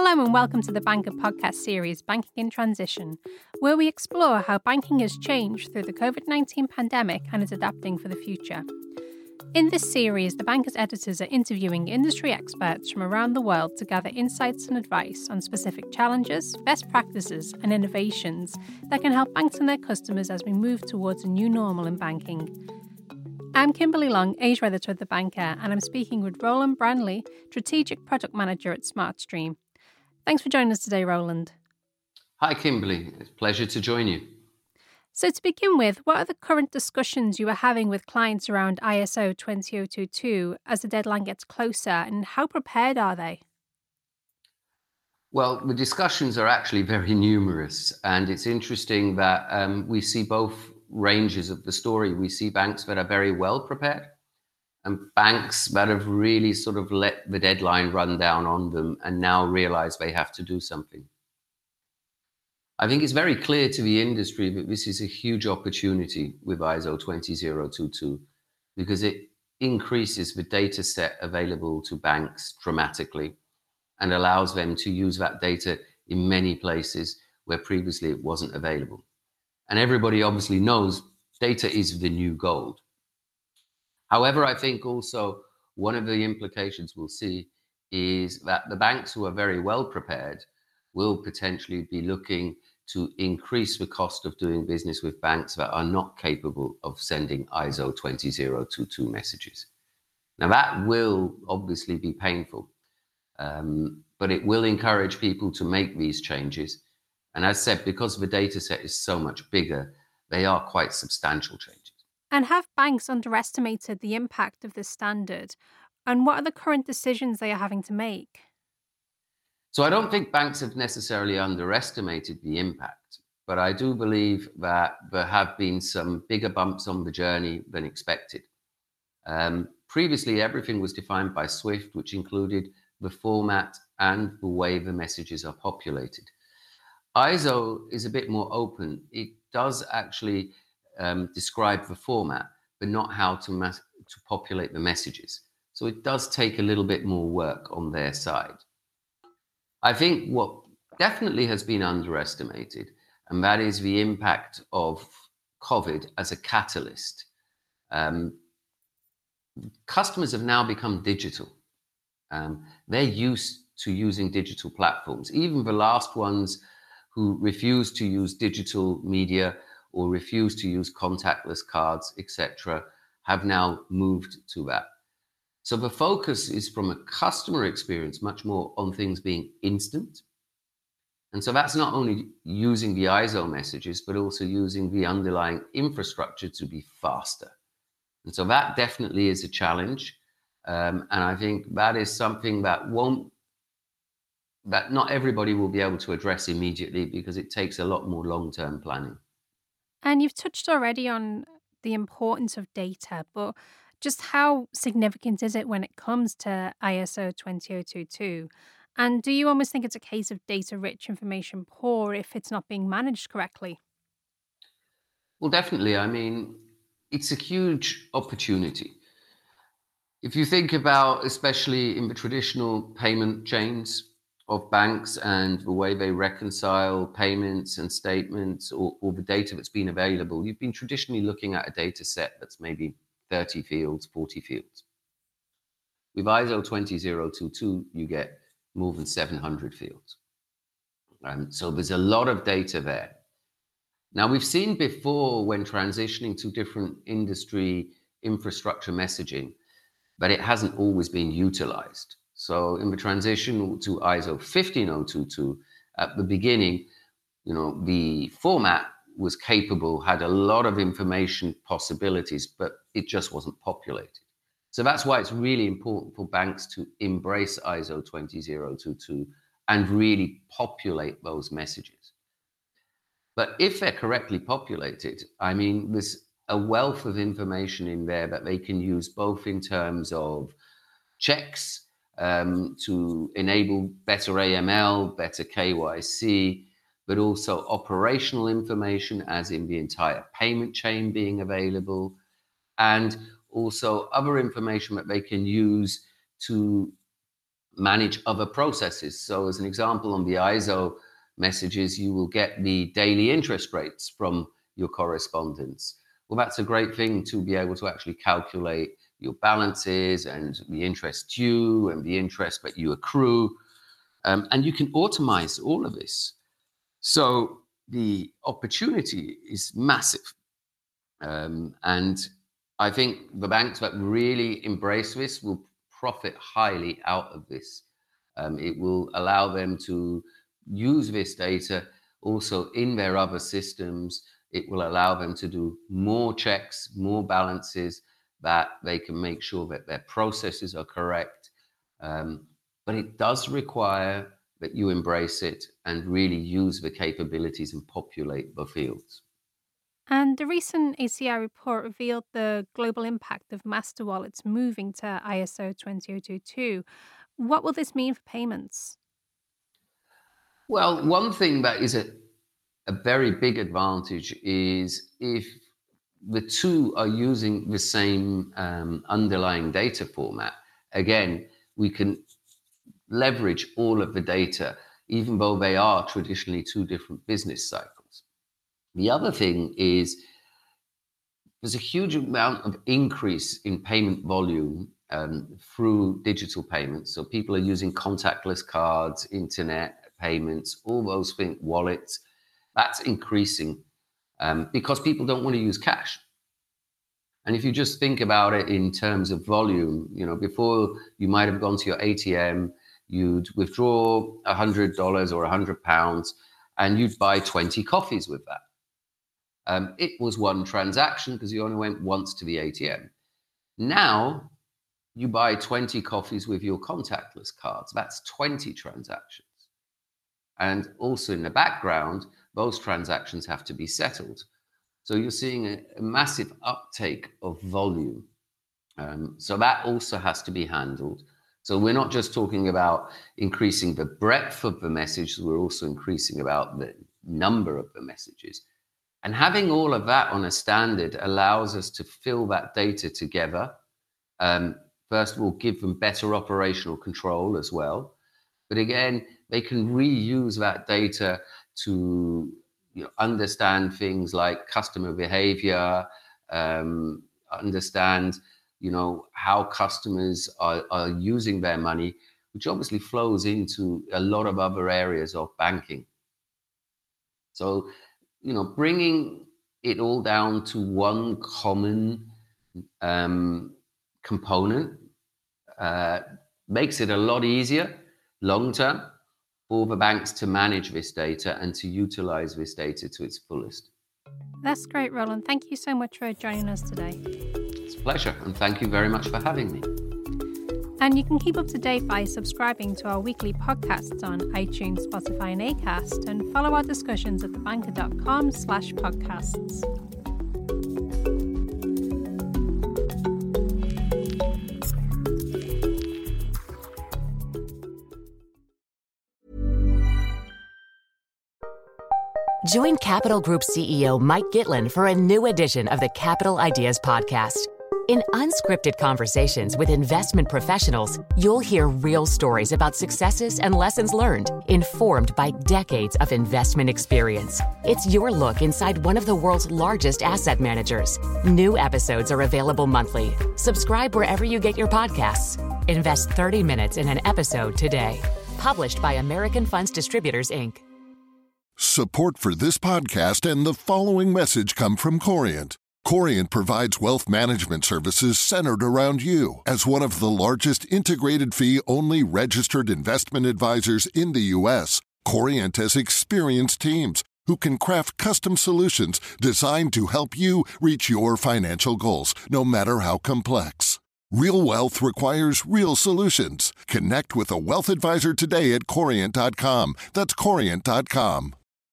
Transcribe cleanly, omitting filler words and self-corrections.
Hello and welcome to the Banker podcast series, Banking in Transition, where we explore how banking has changed through the COVID-19 pandemic and is adapting for the future. In this series, the Banker's editors are interviewing industry experts from around the world to gather insights and advice on specific challenges, best practices, and innovations that can help banks and their customers as we move towards a new normal in banking. I'm Kimberly Long, Asia editor of The Banker, and I'm speaking with Roland Branley, Strategic Product Manager at SmartStream. Thanks for joining us today, Roland. Hi, Kimberly. It's a pleasure to join you. So to begin with, what are the current discussions you are having with clients around ISO 20022 as the deadline gets closer, and how prepared are they? Well, the discussions are actually very numerous, and it's interesting that we see both ranges of the story. We see banks that are very well prepared and banks that have really sort of let the deadline run down on them and now realize they have to do something. I think it's very clear to the industry that this is a huge opportunity with ISO 20022 because it increases the data set available to banks dramatically and allows them to use that data in many places where previously it wasn't available. And everybody obviously knows data is the new gold. However, I think also one of the implications we'll see is that the banks who are very well prepared will potentially be looking to increase the cost of doing business with banks that are not capable of sending ISO 20022 messages. Now, that will obviously be painful, but it will encourage people to make these changes. And as said, because the data set is so much bigger, they are quite substantial changes. And have banks underestimated the impact of this standard? And what are the current decisions they are having to make? So I don't think banks have necessarily underestimated the impact, but I do believe that there have been some bigger bumps on the journey than expected. Previously, everything was defined by SWIFT, which included the format and the way the messages are populated. ISO is a bit more open. It does actually describe the format, but not how to populate the messages. So it does take a little bit more work on their side. I think what definitely has been underestimated, and that is the impact of COVID as a catalyst. Customers have now become digital. They're used to using digital platforms. Even the last ones who refuse to use digital media or refuse to use contactless cards, etc., have now moved to that. So the focus is from a customer experience much more on things being instant. And so that's not only using the ISO messages, but also using the underlying infrastructure to be faster. And so that definitely is a challenge. And I think that is something that not everybody will be able to address immediately because it takes a lot more long-term planning. And you've touched already on the importance of data, but just how significant is it when it comes to ISO 20022? And do you almost think it's a case of data-rich, information poor if it's not being managed correctly? Well, definitely. I mean, it's a huge opportunity. If you think about, especially in the traditional payment chains of banks and the way they reconcile payments and statements or the data that's been available, you've been traditionally looking at a data set that's maybe 30 fields, 40 fields. With ISO 20022, you get more than 700 fields. So there's a lot of data there. Now, we've seen before when transitioning to different industry infrastructure messaging, but it hasn't always been utilized. So in the transition to ISO 15022, at the beginning, the format was capable, had a lot of information possibilities, but it just wasn't populated. So that's why it's really important for banks to embrace ISO 20022 and really populate those messages. But if they're correctly populated, I mean, there's a wealth of information in there that they can use both in terms of checks to enable better AML, better KYC, but also operational information, as in the entire payment chain being available, and also other information that they can use to manage other processes. So as an example, on the ISO messages, you will get the daily interest rates from your correspondents. Well, that's a great thing to be able to actually calculate your balances and the interest due and the interest that you accrue. And you can automate all of this. So the opportunity is massive. And I think the banks that really embrace this will profit highly out of this. It will allow them to use this data also in their other systems. It will allow them to do more checks, more balances, that they can make sure that their processes are correct. But it does require that you embrace it and really use the capabilities and populate the fields. And the recent ACI report revealed the global impact of master wallets moving to ISO 20022. What will this mean for payments? Well, one thing that is a very big advantage is if the two are using the same underlying data format. Again, we can leverage all of the data, even though they are traditionally two different business cycles. The other thing is there's a huge amount of increase in payment volume through digital payments. So people are using contactless cards, internet payments, all those things, wallets. That's increasing because people don't want to use cash. And if you just think about it in terms of volume, before you might have gone to your ATM, you'd withdraw $100 or £100 and you'd buy 20 coffees with that. It was one transaction because you only went once to the ATM. Now you buy 20 coffees with your contactless cards. That's 20 transactions. And also in the background, those transactions have to be settled. So you're seeing a massive uptake of volume. So that also has to be handled. So we're not just talking about increasing the breadth of the message, we're also increasing about the number of the messages. And having all of that on a standard allows us to fill that data together. First of all, give them better operational control as well. But again, they can reuse that data to understand things like customer behavior, understand how customers are using their money, which obviously flows into a lot of other areas of banking. So, bringing it all down to one common component makes it a lot easier long term for the banks to manage this data and to utilize this data to its fullest. That's great, Roland. Thank you so much for joining us today. It's a pleasure, and thank you very much for having me. And you can keep up to date by subscribing to our weekly podcasts on iTunes, Spotify, and Acast, and follow our discussions at thebanker.com/podcasts. Join Capital Group CEO Mike Gitlin for a new edition of the Capital Ideas Podcast. In unscripted conversations with investment professionals, you'll hear real stories about successes and lessons learned, informed by decades of investment experience. It's your look inside one of the world's largest asset managers. New episodes are available monthly. Subscribe wherever you get your podcasts. Invest 30 minutes in an episode today. Published by American Funds Distributors, Inc. Support for this podcast and the following message come from Corient. Corient provides wealth management services centered around you. As one of the largest integrated fee-only registered investment advisors in the U.S., Corient has experienced teams who can craft custom solutions designed to help you reach your financial goals, no matter how complex. Real wealth requires real solutions. Connect with a wealth advisor today at Corient.com. That's Corient.com.